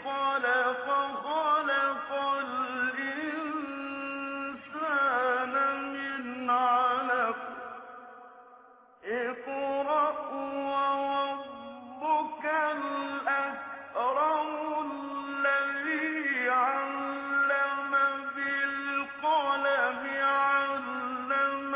خلق الإنسان من علق اقرأ وربك الأكرم الذي علم بالقلم علم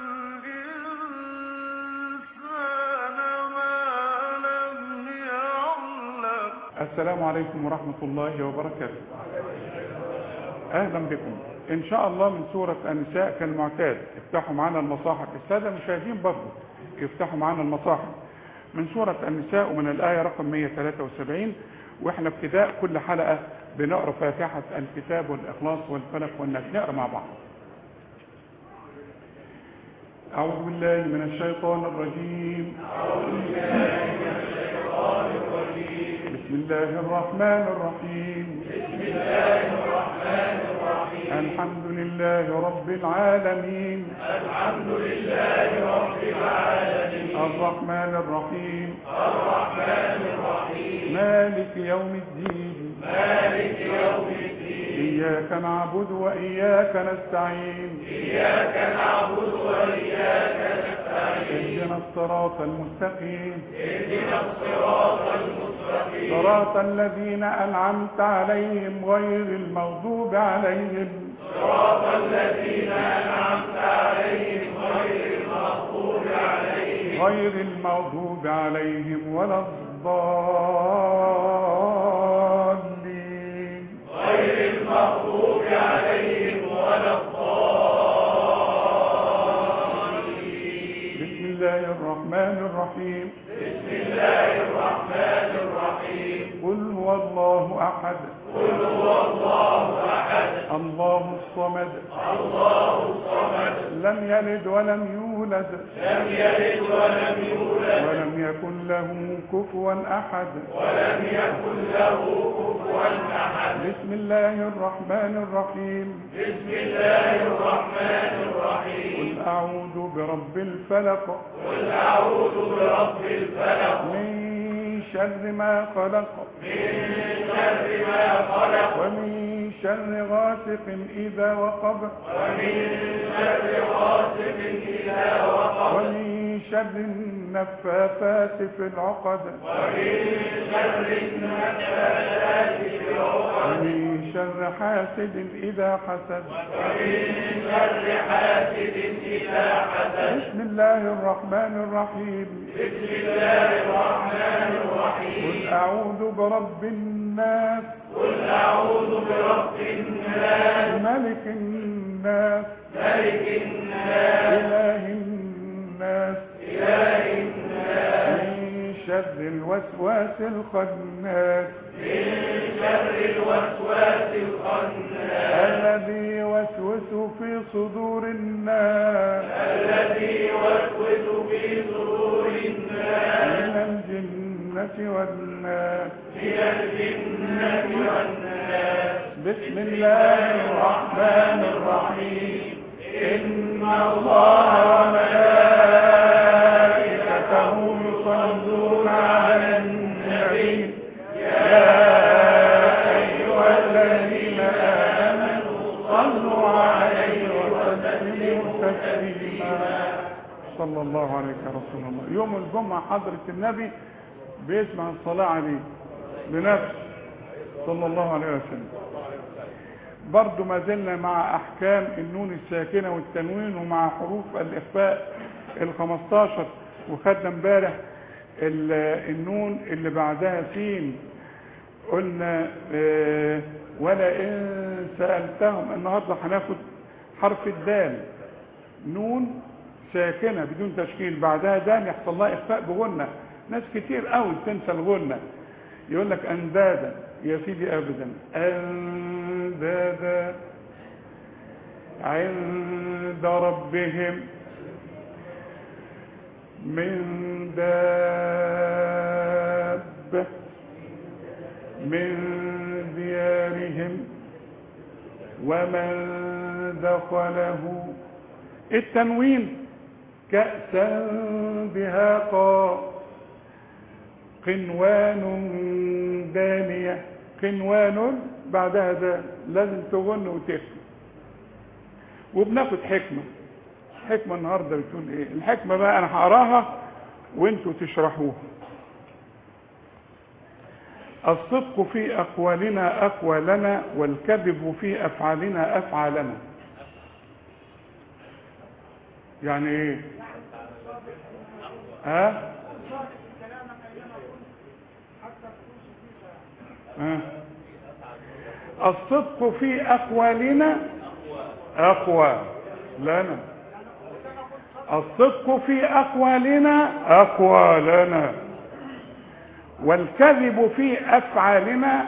الإنسان ما لم يعلم. السلام عليكم ورحمة الله وبركاته. أهلا بكم إن شاء الله من سورة النساء كالمعتاد. افتحوا معنا المصاحف، السادة المشاهدين برضه يفتحوا معنا المصاحف من سورة النساء ومن الآية رقم 173. وإحنا ابتداء كل حلقة بنقرأ فاتحة الكتاب والإخلاص والفلق والناس. نقرأ مع بعض. أعوذ بالله من الشيطان الرجيم. بسم الله الرحمن الرحيم. الحمد لله رب العالمين. الرحمن الرحيم. مالك يوم الدين. إياك نعبد وإياك نستعين. اهدنا الصراط المستقيم. صراط الذين أنعمت عليهم غير المغضوب عليهم ولا الضالين. بسم الله الرحمن الرحيم. قل هو الله أحد. الله الصمد. لم يلد ولم يولد. ولم يكن له كفوا أحد. بسم الله الرحمن الرحيم. قل أعوذ برب الفلق. من شر ما خلق. ومن شر غاسق إذا وقب. ومن شر النفاثات في العقد. ومن شر حاسد إذا حسد. بسم الله الرحمن الرحيم. قل أعوذ برب الناس. ملك الناس. إله الناس. من شر الوسواس الخناس. الذي يوسوس في صدور الناس. من الجنة والناس. بسم الله الرحمن الرحيم. إن الله وملائكته يصلون على النبي. يا أيها الذين آمنوا صلوا عليه وسلموا تسليما. صلى الله عليك يا رسول الله. يوم الجمعة حضرة النبي بيسمع الصلاة عليه بنفسه صلى الله عليه وسلم. برضو ما زلنا مع أحكام النون الساكنة والتنوين ومع حروف الإخفاء 15. وخدنا امبارح النون اللي بعدها سين. قلنا ولئن سألتهم. النهارده هناخد حرف الدال. نون ساكنة بدون تشكيل بعدها دال يحصل لها إخفاء بغنة. ناس كتير قوي تنسى الغنة. يقول لك أندادا. يا سيدي أبدا. أندادا عند ربهم من دابة من ديارهم ومن دخله. التنوين كأسا دهاقا قنوان دانية. قنوان بعدها ده لازم تغن وتخفي. وبناخد حكمة النهاردة بتقول ايه؟ الحكمة بقى انا هقراها وانتوا تشرحوها. الصدق في اقوالنا اقوالنا، والكذب في افعالنا افعالنا. يعني ايه؟ ها؟ الصدق في اقوالنا اقوى لنا. الصدق في اقوالنا اقوى لنا، والكذب في افعالنا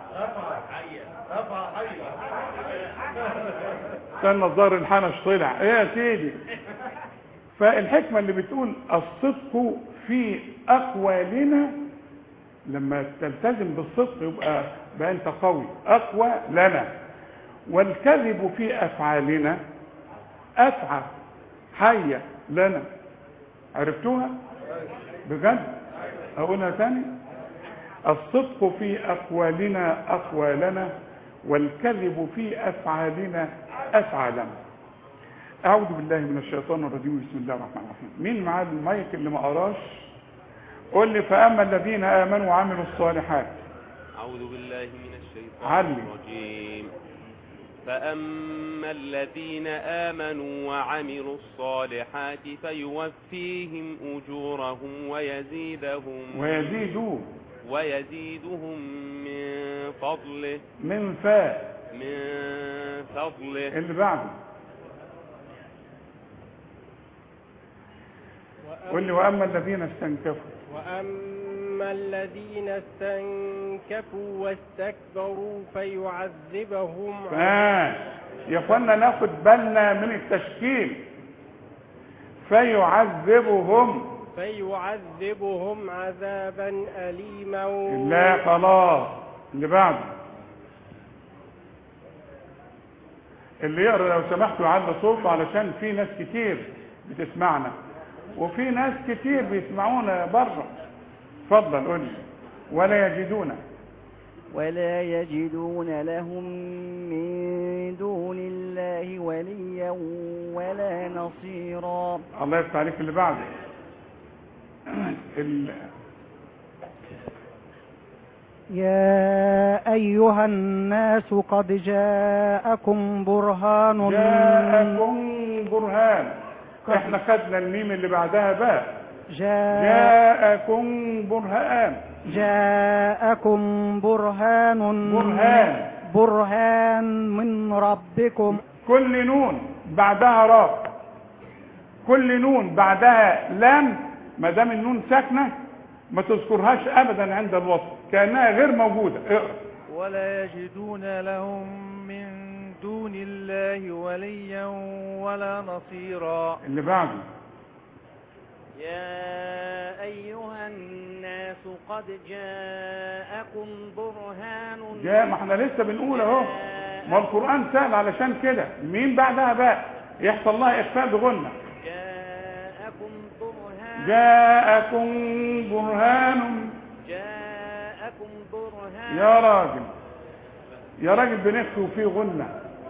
كان الظاهر الحنش طلع ايه يا سيدي. فالحكمة اللي بتقول الصدق في اقوالنا، لما تلتزم بالصدق يبقى انت قوي اقوى لنا. والكذب في افعالنا افعى حية لنا. عرفتوها بجد؟ اقولها تاني. الصدق في اقوالنا اقوالنا، والكذب في افعالنا افعالنا. اعوذ بالله من الشيطان الرجيم. بسم الله الرحمن الرحيم. مين معاه المايك اللي ما قراش؟ قل لي. فاما الذين امنوا وعملوا الصالحات. اعوذ بالله من الشيطان الرجيم. فاما الذين امنوا وعملوا الصالحات فيوفيهم اجورهم ويزيدهم من فضله. من فضله اللي بعده. قل لي. واما الذين استنكفوا واستكبروا فيعذبهم يا اخوانا ناخد بالنا من التشكيل. فيعذبهم عذابا أليما. لا خلاص. اللي بعده. اللي يقرأ لو سمحتوا يعلي صوته، علشان في ناس كتير بتسمعنا وفي ناس كتير بيسمعونا بره. اتفضل قول لي. ولا يجدون لهم من دون الله وليا ولا نصيرا. الله يفتح عليك. اللي بعده. يا أيها الناس قد جاءكم برهان. احنا خدنا الميم اللي بعدها باء. جاءكم برهان من ربكم. كل نون بعدها راء، كل نون بعدها لام. ما دام النون ساكنه ما تذكرهاش ابدا عند الوصف، كانها غير موجوده. اقرا. ولا يجدون لهم من دون الله وليا ولا نصيرا. اللي بعده. يا أيها الناس قد جاءكم برهان. ما احنا لسه بنقول اهو. ما القرآن سهل علشان كده. مين بعدها باء يحصل لها إخفاء بغنة. جاءكم برهان. يا راجل بنخفي وفيه غنة.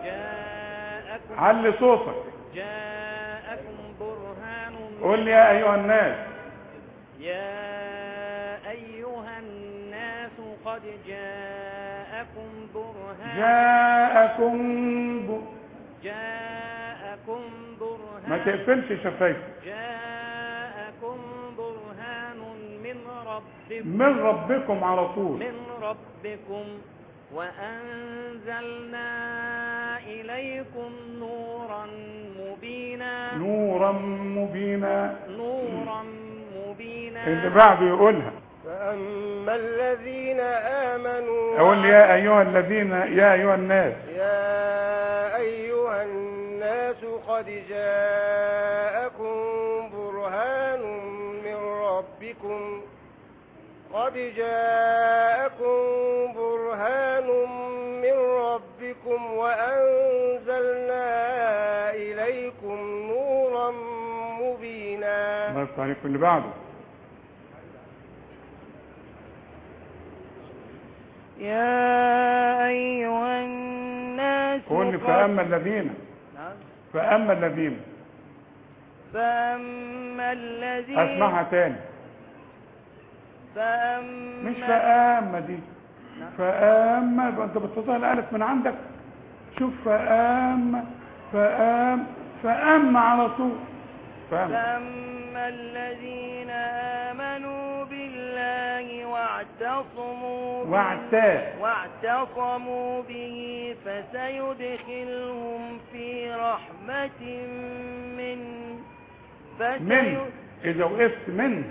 علي صوتك. جاءكم برهان. قل يا أيها الناس. يا أيها الناس قد جاءكم برهان. جاءكم برهان. ما تقفلش شفايفك. جاءكم برهان من ربكم على طول. من ربكم وأنزلنا إليكم نورا مبينا. اللي بعده يقولها. فأما الذين آمنوا. أقول يا أيها الذين. يا أيها الناس. يا أيها الناس قد جاءكم برهان من ربكم. وأنزلنا إليكم نورا مبينا. الله يفتح عليك. اللي بعده. يا أيها الناس قل فأما الذين فأما الذين فأما الذين اسمعها تاني مش فأما دي فأما انت بتصل الألف من عندك شوف فأما فأما على طول فأما الذين آمنوا بالله واعتصموا به فسيدخلهم في رحمة إذا وقفت من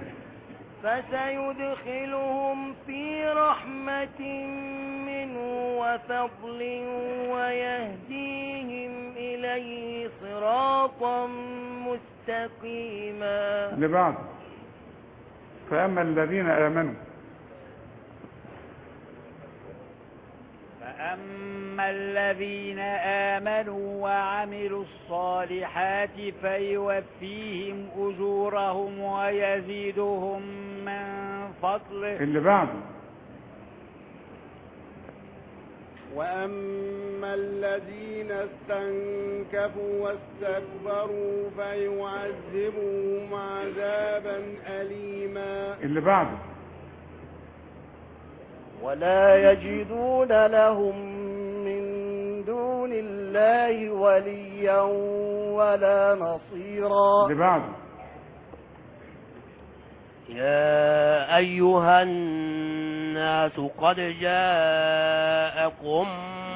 فسيدخلهم في رحمة منه وفضل ويهديهم إليه صراطا مستقيما. اللي بعد فأما الذين آمنوا فأما الذين آمنوا وعملوا الصالحات فيوفيهم أجورهم ويزيدهم من فضله. اللي بعده وأما الذين استنكفوا واستكبروا فيعذبهم عذابا أليما. اللي بعده ولا يجدون لهم من دون الله وليا ولا نصيرا. اللي بعده يا أيها الناس قد جاءكم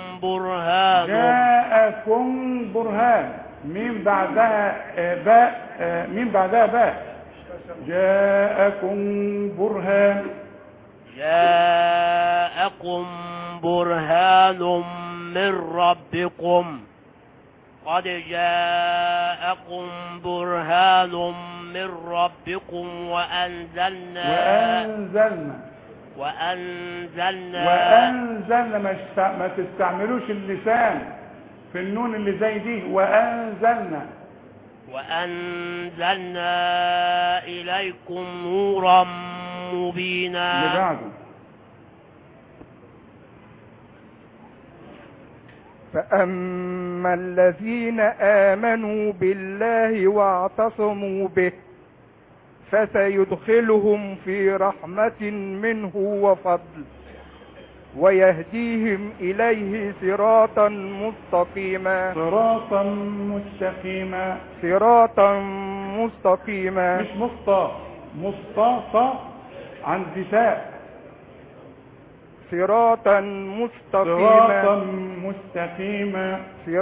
برهان مين بعدها باء جاءكم برهان من ربكم قد جاءكم برهان من ربكم وأنزلنا ما تستعملوش اللسان في النون اللي زي دي وأنزلنا إليكم نورا مبينا. اللي بعده فأما الذين آمنوا بالله واعتصموا به فسيدخلهم في رحمة منه وفضل ويهديهم إليه صراطا مستقيما. مش مصطفى عند تاء. صراطا مستقيما.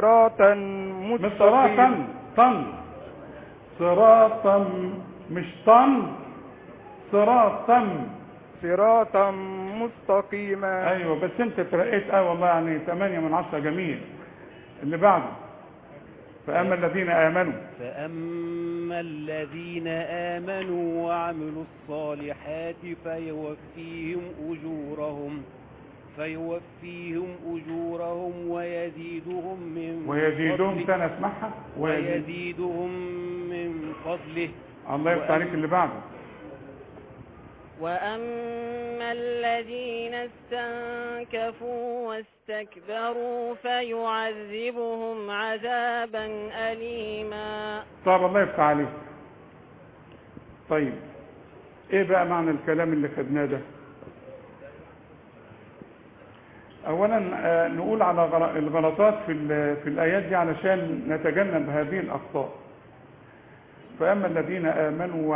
صراطا مستقيما. ايوه بس انت ترقيت والله يعني 8 من 10 جميل. اللي بعده فأما الذين آمنوا وعملوا الصالحات فيوفيهم أجورهم ويزيدهم من فضله. الله يفتح عليك. اللي بعده وأما الذين استنكفوا واستكبروا فيعذبهم عذابا أليما. طب الله يفتح عليك. طيب ايه بقى معنى الكلام اللي خدناه ده؟ اولا نقول على الغلطات في الايات دي علشان نتجنب هذه الاخطاء. فاما الذين امنوا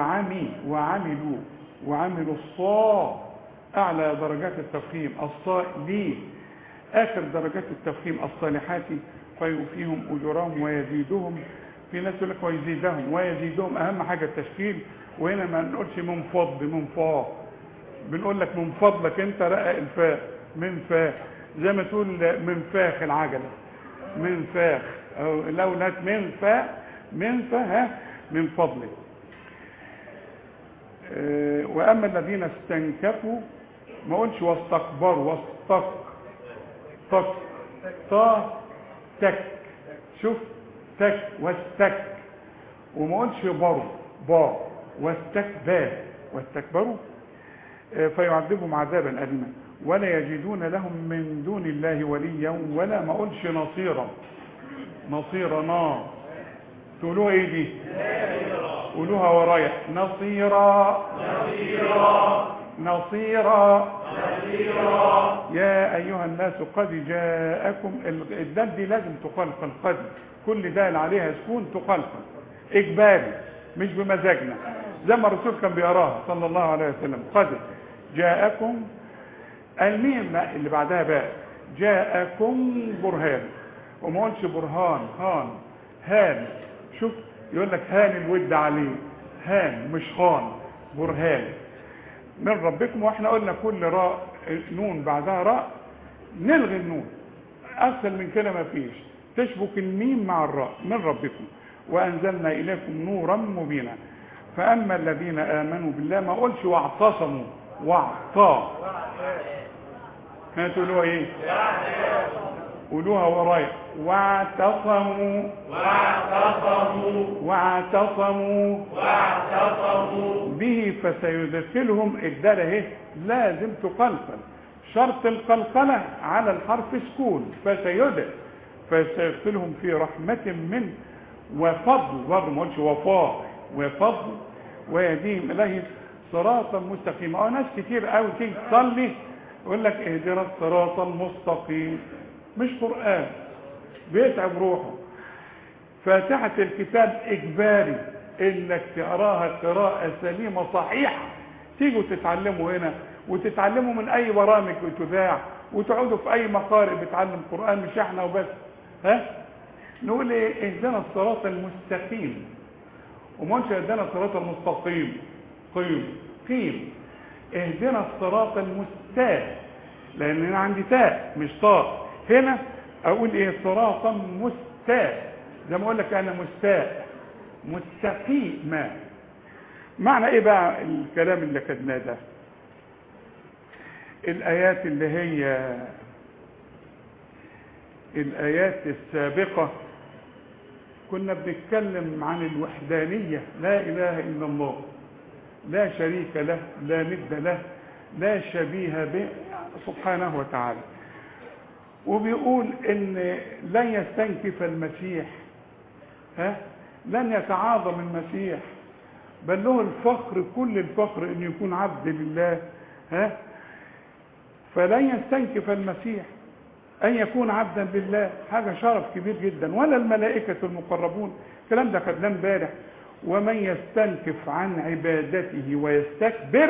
وعملوا اعلى درجات التفخيم الصاء ليه اخر درجات التفخيم الصالحات فيوفيهم اجورهم ويزيدهم. في ناس يقول لك ويزيدهم اهم حاجه التشكيل، وهنا ما نقولش من بنقول لك من فضلك انت رقق الفاء من فاخ، زي ما تقول من فاخ العجله من فاخ، او لو ناس من فضلك. واما الذين استنكفوا ما قلش واستكبروا تك شوف تك واستك، وما قلش با واستكبروا فيعذبهم عذابا أليما. ولا يجدون لهم من دون الله وليا ولا ما اقولش نصيرا. نصيرا تقولوها ايه دي؟ قولوها ورايا. نصيرا نصيرا يا ايها الناس قد جاءكم. الدال دي لازم تقلقل. قد كل دال عليها سكون تقلقل اجباري مش بمزاجنا، زي ما الرسول كان بيقراها صلى الله عليه وسلم. قد جاءكم الميم اللي بعدها بقى جاءكم برهان، وما قلش برهان هان. شوف يقول لك هان الود عليه، هان مش خان، برهان من ربكم. واحنا قلنا كل راء نون بعدها راء نلغي النون، اسهل من كده ما فيش، تشبك الميم مع الراء. من ربكم وانزلنا اليكم نورا مبينا. فاما الذين امنوا بالله ما قلش واعتصموا واعطى. هتقولوها ايه؟ قولوها ورايا. واعتصموا به فسيدخلهم. الدال اهي لازم تقلقل، شرط القلقله على الحرف سكون. فسيدخلهم في رحمه منه وفضل، برضه ما قلتش وفضل ويهديهم اليه صراطا مستقيما. ناس كتير قوي تيجي تصلي يقول لك اهدنا الصراط المستقيم، مش قرآن، بيتعب روحه. فاتحة الكتاب اجباري انك تقراها قراءة سليمة صحيحة. تيجوا تتعلموا هنا وتتعلموا من اي برامج بتذاع وتقعدوا في اي مقارئ بتعلم قرآن، مش احنا وبس. نقول ايه؟ اهدنا الصراط المستقيم، وما نقولش اهدنا الصراط المستقيم. قيم اهدنا الصراط المستاء، لان انا عندي تاء مش طاء. هنا اقول ايه؟ صراطا مستاء، زي ما اقول لك انا مستاء مستقيما. معنى ايه بقى الكلام اللي كتبناه ده؟ الايات اللي هي الايات السابقه كنا بنتكلم عن الوحدانيه، لا اله الا الله، لا شريك له، لا ند له، لا شبيه به سبحانه وتعالى. وبيقول ان لن يستنكف المسيح، لن يتعاظم المسيح، بل له الفخر كل الفخر ان يكون عبد لله. فلن يستنكف المسيح ان يكون عبدا لله، حاجه شرف كبير جدا. ولا الملائكه المقربون، الكلام ده خدناه امبارح. ومن يستنكف عن عبادته ويستكبر،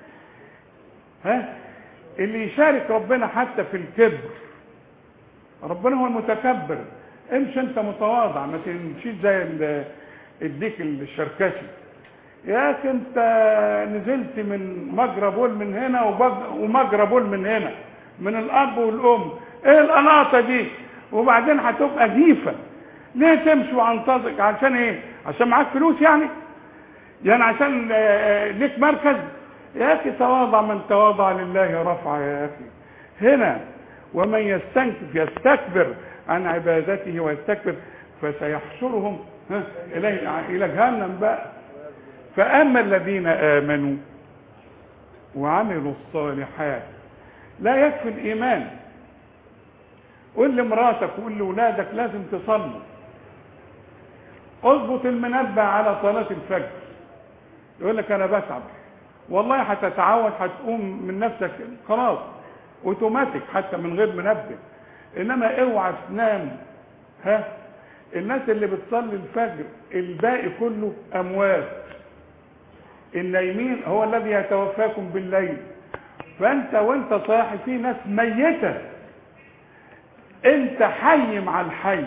اللي يشارك ربنا حتى في الكبر، ربنا هو المتكبر. امشي انت متواضع، ما تمشيش زي الديك الشركشي. يا اخي انت نزلت من مجرى بول من هنا ومجرى بول من هنا، من الاب والام، ايه القلاطه دي؟ وبعدين هتبقى جيفه. ليه تمشي وعنطزك؟ عشان ايه؟ عشان معاك فلوس يعني عشان ليك مركز؟ يا اخي تواضع، من تواضع لله رفع. يا اخي هنا ومن يستنكف يستكبر عن عبادته ويستكبر فسيحشرهم الى جهنم بقى. فاما الذين امنوا وعملوا الصالحات، لا يكفي الايمان. قول لمراتك وقول لاولادك لازم تصلوا. اضبط المنبه على صلاه الفجر. يقول لك انا بتعب، والله هتتعود، هتقوم من نفسك خلاص اوتوماتيك حتى من غير منبه. انما اوعى تنام. الناس اللي بتصلي الفجر الباقي كله اموات. النايمين هو الذي يتوفاكم بالليل. فانت وانت صاحي في ناس ميته، انت حي مع الحي.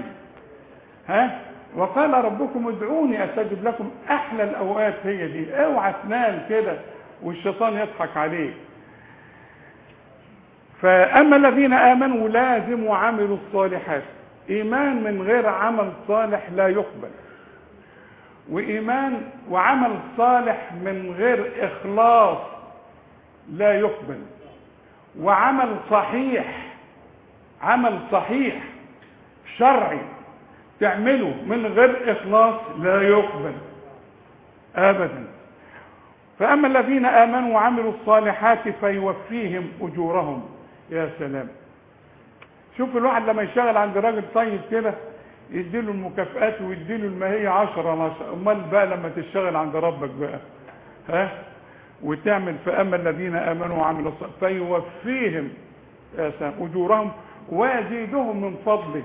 وقال ربكم ادعوني استجب لكم. احلى الاوقات هي دي. اوعى تنام كده والشيطان يضحك عليك. فاما الذين امنوا لازم وعملوا الصالحات. ايمان من غير عمل صالح لا يقبل، وايمان وعمل صالح من غير اخلاص لا يقبل، وعمل صحيح، عمل صحيح شرعي تعمله من غير اخلاص لا يقبل ابدا. فاما الذين امنوا وعملوا الصالحات فيوفيهم اجورهم. يا سلام. شوف الواحد لما يشتغل عند راجل طيب كده يديله المكافآت ويديله الماهية 10/10. امال بقى لما تشتغل عند ربك بقى وتعمل فأما الذين آمنوا وعملوا الصالحات فيوفيهم يا سلام أجورهم ويزيدهم من فضله.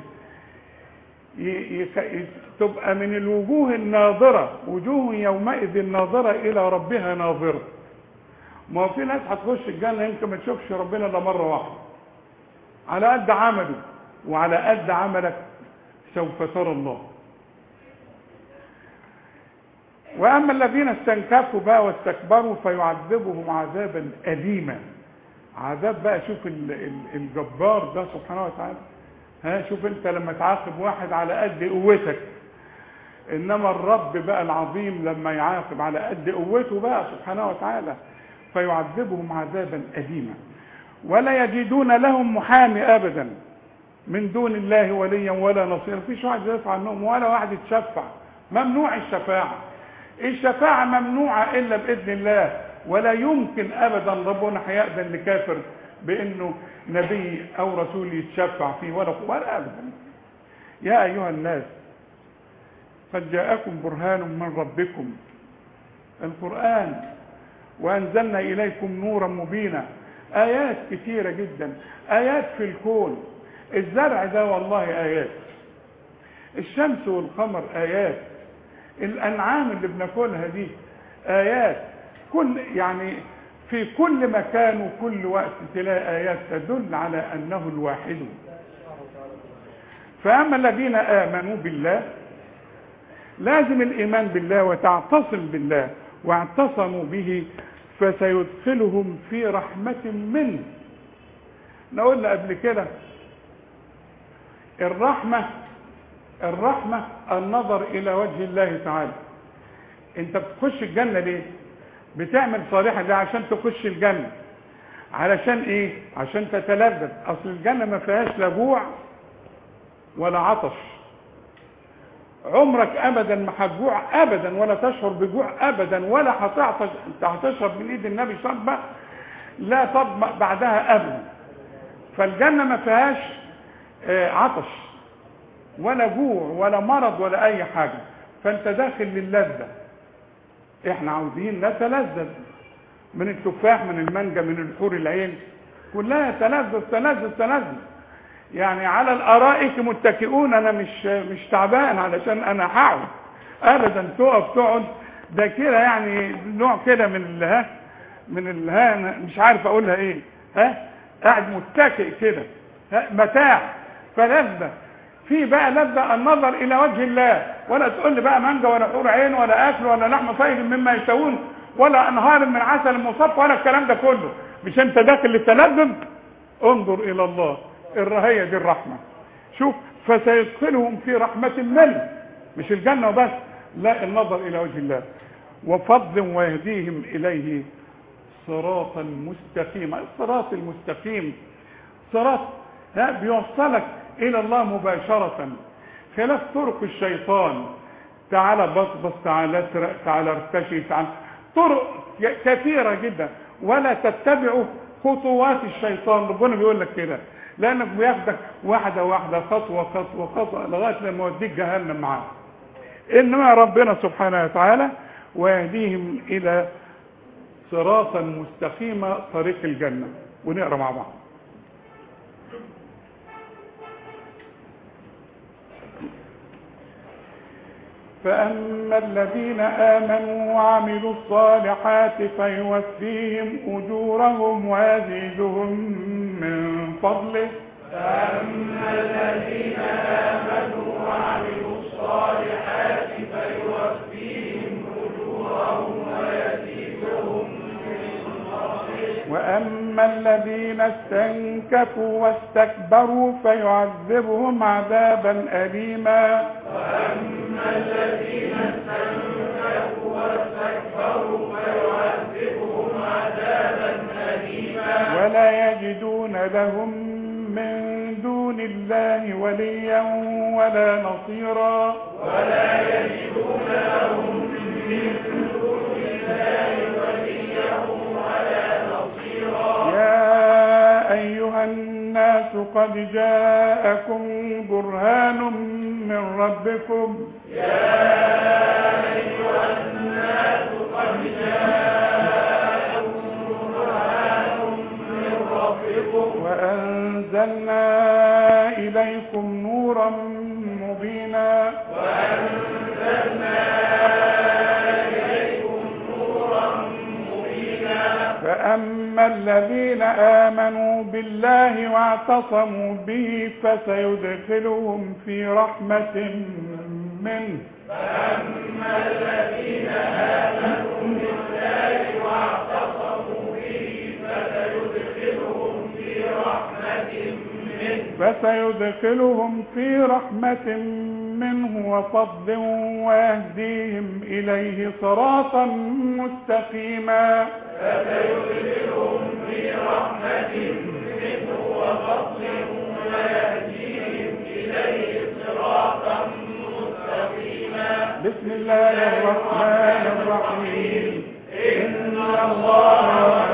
تبقى من الوجوه الناظرة، وجوه يومئذ ناظرة إلى ربها ناظرة. ما في ناس هتخش الجنة يمكن ما تشوفش ربنا إلا مرة واحدة، على قد عمله وعلى قد عملك سوف ترى الله. وأما الذين استنكفوا بقى واستكبروا فيعذبهم عذابا أليما. عذاب بقى، شوف الجبار ده سبحانه وتعالى. شوف انت لما تعاقب واحد على قد قوتك، انما الرب بقى العظيم لما يعاقب على قد قوته بقى سبحانه وتعالى فيعذبهم عذابا أليما. ولا يجدون لهم محامي أبدا من دون الله وليا ولا نصيرا. مفيش واحد يدافع عنهم ولا واحد يتشفع. ممنوع الشفاعة. الشفاعة ممنوعة إلا بإذن الله، ولا يمكن أبدا ربنا هيأذن لكافر بأنه نبي أو رسول يتشفع فيه ولا أبدا. يا أيها الناس قد جاءكم برهان من ربكم القرآن وأنزلنا إليكم نورا مبينا. آيات كثيرة جدا، آيات في الكون. الزرع ده والله آيات، الشمس والقمر آيات، الأنعام اللي بناكلها دي آيات. يعني في كل مكان وكل وقت تلاقي آيات تدل على أنه الواحد. فأما الذين آمنوا بالله، لازم الإيمان بالله وتعتصم بالله، واعتصموا به فسيدخلهم في رحمة منه. نقول قبل كده الرحمة النظر إلى وجه الله تعالى. انت بتخش الجنة ليه؟ بتعمل صالحة ليه؟ عشان تخش الجنة. علشان ايه؟ عشان تتلذذ. اصل الجنة ما فيهاش لا جوع ولا عطش. عمرك ابدا ما هتجوع ابدا ولا تشعر بجوع ابدا ولا هتعطش. انت هتشرب من ايد النبي شربة لا تظمأ بعدها ابدا. فالجنة ما فيهاش عطش ولا جوع ولا مرض ولا اي حاجة. فانت داخل للذة. احنا عاوزين نتلذذ من التفاح، من المانجا، من الحور العين، كلها تلذذ. يعني على الارائك متكئون. انا مش تعبان علشان انا هقعد ابدا. تقعد ده كده يعني نوع كده من مش عارف اقولها ايه. قاعد متكئ كده، متاع. فلذة في بقى لذة النظر الى وجه الله. ولا تقول لي بقى مانجا ولا حور عين ولا اكل ولا لحم طيب مما يشتهون ولا انهار من عسل مصفى ولا الكلام ده كله. مش انت داخل للتلذذ؟ انظر الى الله. الرهية دي الرحمة. شوف فسيدخلهم في رحمة منه، مش الجنة وبس، لا، النظر الى وجه الله وفضل ويهديهم اليه صراطا مستقيما. الصراط المستقيم صراط بيوصلك الى الله مباشرة، خلاف طرق الشيطان. تعالى بصبص، تعالى اسرق، تعالى ارتشي، تعالى طرق كثيرة جدا. ولا تتبعوا خطوات الشيطان. ربنا بيقول لك كده، لانك بياخدك واحدة خطوة لغاية لما يوديك جهنم معاه. انما ربنا سبحانه وتعالى ويهديهم الى صراطا مستقيما، طريق الجنة. ونقرأ مع بعض. فأما الذين آمنوا وعملوا الصالحات فيوفيهم أجورهم ويزيدهم من فضله. فأما الذين آمنوا وعملوا الصالحات فيوفيهم أجورهم ويزيدهم من فضله. وأما الذين استنكفوا واستكبروا فيعذبهم عذابا أليما. وأما الذين استنكفوا واستكبروا فيعذبهم عذابا أليما. ولا يجدون لهم من دون الله وليا ولا نصيرا. ولا يجدون لهم من دون الله وليا ولا نصيرا. يا أيها أيها الناس قد جاءكم برهان من ربكم وأنزلنا إليكم نورا مبينا فأما الذين آمنوا بالله واعتصموا به فسيدخلهم في رحمة منه فسيدخلهم في رحمة منه وفضل ويهديهم إليه صراطا مستقيما بسم الله الرحمن الرحيم إن الله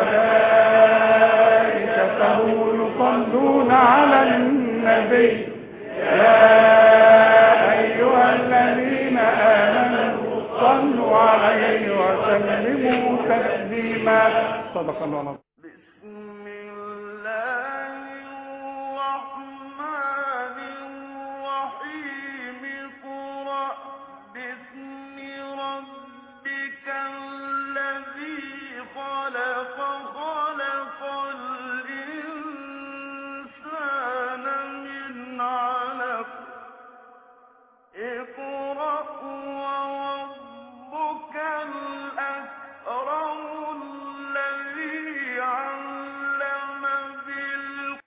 وملائكته يصلون على النبي يا أيها الذين آمنوا صلوا عليه وسلموا تسليما صدق الله العظيم.